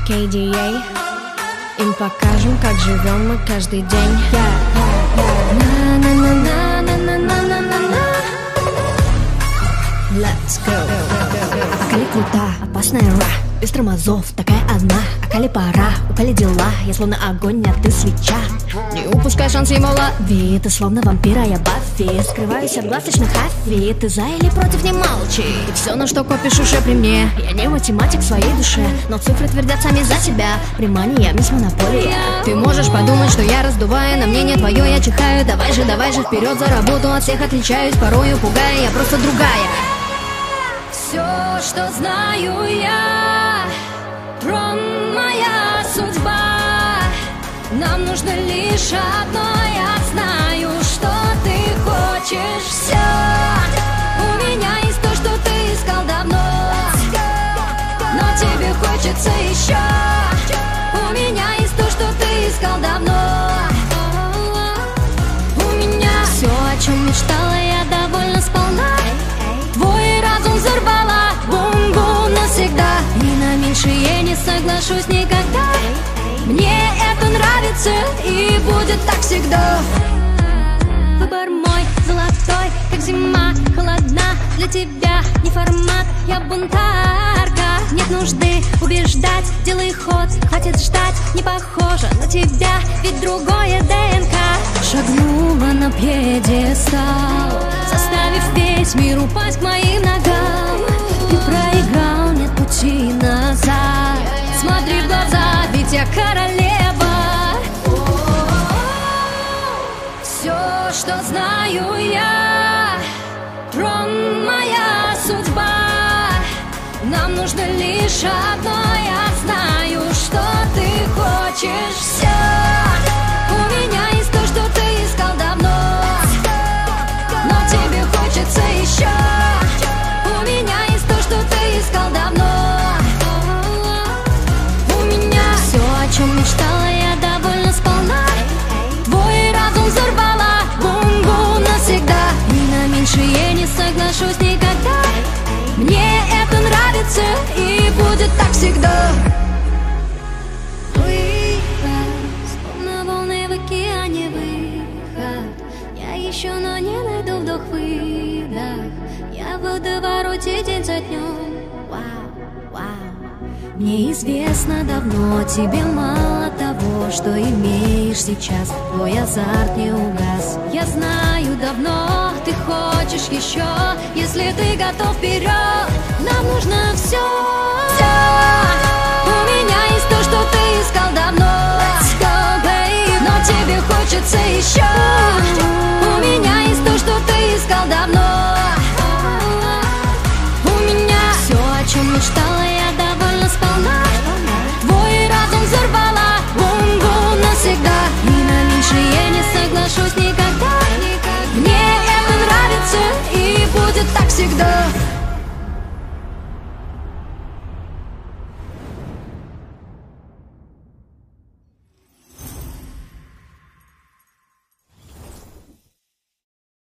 KDA. Им покажем, как живем мы каждый день. Let's go. Акали крута, опасная ра, без тормозов, такая одна. Акали пора, у Кали дела, я словно огонь, а ты свеча. Не упускай шанс ему ловить, ты словно вампира, я Баффи. Скрываюсь от глаз, точно Хаффи. Ты за или против, не молчи. И все, на что копишь, уже при мне. Я не математик в своей душе, но цифры твердят сами за себя. Внимание, мисс Монополия. Ты можешь подумать, что я раздуваю, на мнение твое я чихаю. Давай же вперед за работу, от всех отличаюсь, порою пугая, я просто другая. Все, что знаю я, трон моя судьба. Нам нужно лишь одно, я знаю, что ты хочешь все. У меня есть то, что ты искал давно, но тебе хочется еще. У меня есть то, что ты искал давно. У меня все, о чем мечтала, я довольна сполна. Твой разум взорвала, бум-бум навсегда. И на меньшее не соглашусь никогда. Мне это нравится и будет так всегда. Выбор мой золотой, как зима холодна. Для тебя не формат, я бунтарка. Нет нужды убеждать, делай ход, хватит ждать. Не похоже на тебя, ведь другое ДНК. Шагнула на пьедестал, заставив весь мир упасть к моим ногам. Ты проиграл, нет пути назад. Смотри в глаза, ведь я королева. Все, что знаю я, трон моя судьба. Нам нужно лишь одно, я знаю, что ты хочешь все. У меня есть то, что ты искал давно, но тебе хочется еще. У меня есть то, что ты искал давно. У меня все, о чем мечтала, я довольна сполна. Твой разум взорвала, бум-бум навсегда. И на меньшее не соглашусь никогда. Мне это нравится и будет так всегда. Словно волны в океане, выход. Я ищу, но не найду вдох-выдох. Я в водовороте день за днем. Вау, вау. Мне известно давно, тебе мало того, что имеешь сейчас. Твой азарт не угас. Я знаю давно, ты хочешь еще. Если ты готов, вперед. Нам нужно все. У меня есть то, что ты искал давно. Let's go, babe. Но тебе хочется еще. У меня есть то, что ты искал давно. У меня все, о чем мечтала, я довольна сполна. Твой разум взорвала, бум-бум навсегда. И на меньшее не соглашусь никогда. Мне это нравится и будет так всегда.